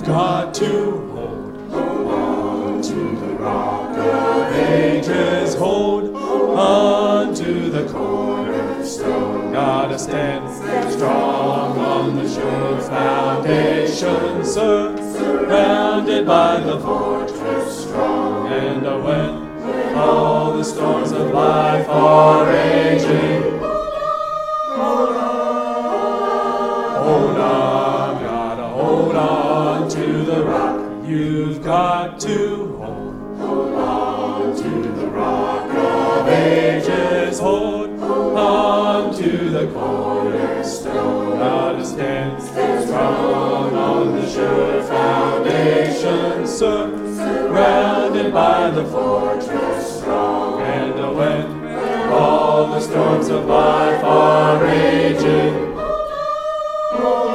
got to hold on to the rock of ages. Hold on to the cornerstone. Gotta stand strong on the sure foundation, surrounded by the fortress strong. And when all the storms of life are raging, hold on, gotta hold on to the rock. You've got to hold on to the rock of ages. Hold on to the cornerstone. Gotta stand strong on the sure foundation, surrounded by the fortress strong. And when all the storms of life are raging, hold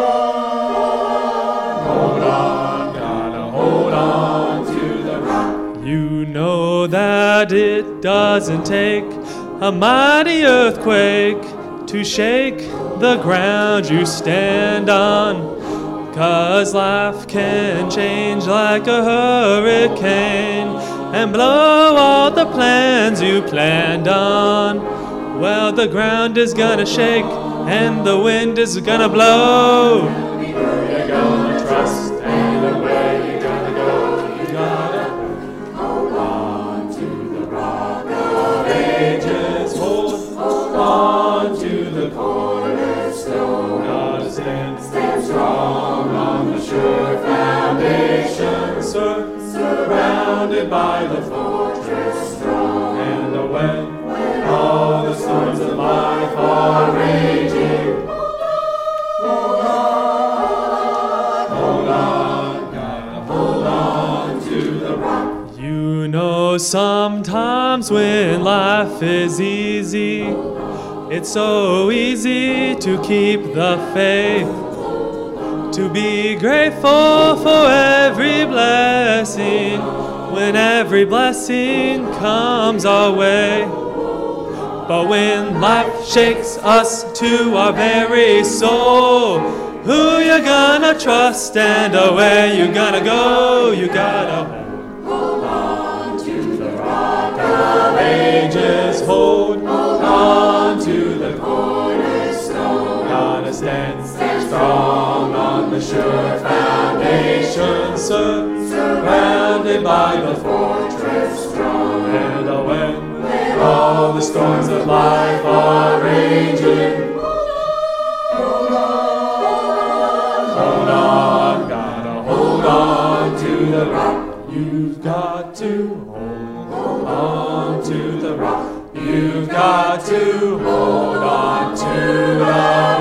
on, gotta hold on to the rock. You know that it doesn't take a mighty earthquake to shake the ground you stand on, 'cause life can change like a hurricane and blow all the plans you planned on. Well, the ground is gonna shake and the wind is gonna blow. Who you gonna trust and where you gonna go? You gotta hold on to the rock of ages. Hold on to the cornerstone. Gotta stand strong on the sure foundation, surrounded by the fortress strong. And when all the storms of life are raging, hold on, gotta hold on to the rock. You know, sometimes when life is easy, it's so easy to keep the faith, to be grateful for every blessing when every blessing comes our way. But when life shakes us to our very soul, who you gonna trust and where you gonna go? You gotta hold on to the rock of ages. Hold on to the cornerstone. Gotta stand strong on the sure foundation, surrounded by the fortress strong. And when all the storms of life are raging, hold on, gotta hold on to the rock. You've got to hold on to the rock. You've got to hold on to the rock.